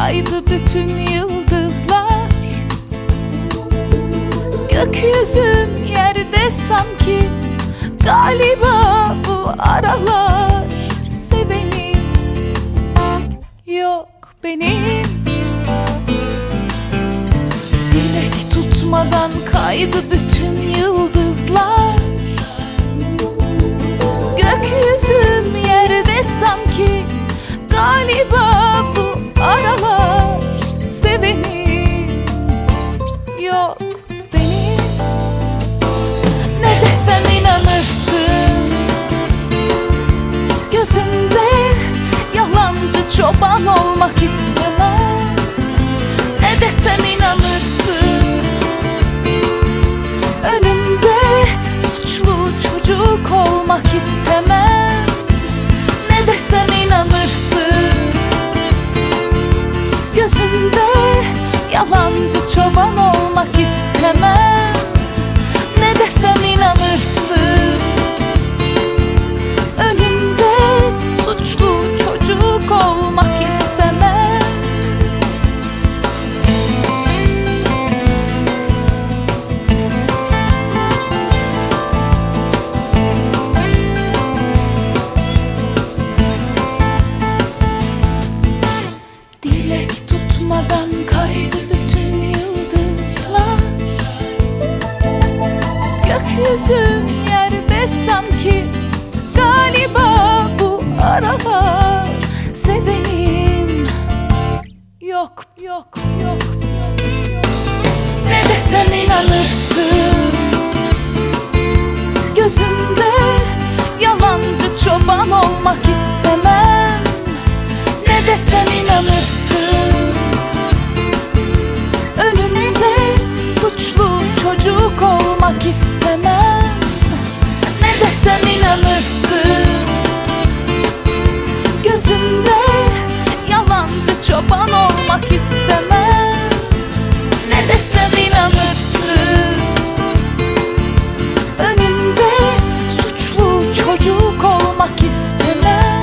kaydı bütün yıldızlar. Gökyüzüm yerde sanki, galiba bu aralar sevenim yok benim. Dilek tutmadan kaydı bütün yıldızlar. Gökyüzüm yerde sanki, galiba bu aralar sevenim yok benim. Ne desem inanırsın, gözünde yalancı çoban olmak istemem. Ne desem inanırsın, önümde suçlu çocuk olmak istemem. Ne desem inanırsın, gözünde yalancı çoban olmak istemem. Ne desem inanırsın, önümde suçlu çocuk olmak istemem. Dilek tutmadan kaydı bütün yıldızlar. Gökyüzüm yerde sanki, galiba bu aralar sevenim yok yok yok. Ne desem inanırsın, gözünde yalancı çoban olmak istemem. Ne desem inanırsın, önümde suçlu çocuk olmak istemem. Ne desem inanırsın, gözümde yalancı çoban olmak istemem. Ne desem inanırsın, önümde suçlu çocuk olmak istemem.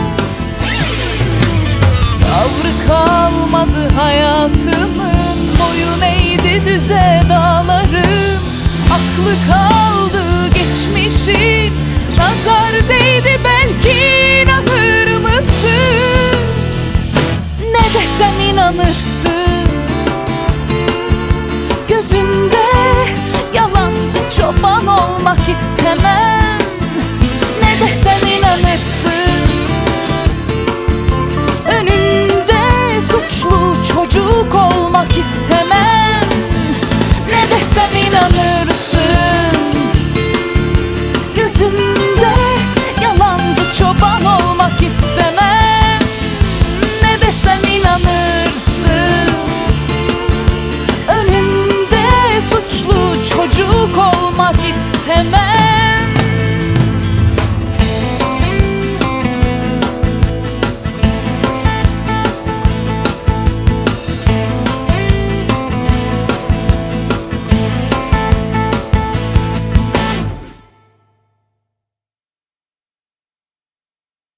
Tavrı kalmadı hayatımın, boyun eğdi düze dağlarım. Aklı kaldı geçmişin, nazar değdi belki inanır mısın? Ne desem inanırsın,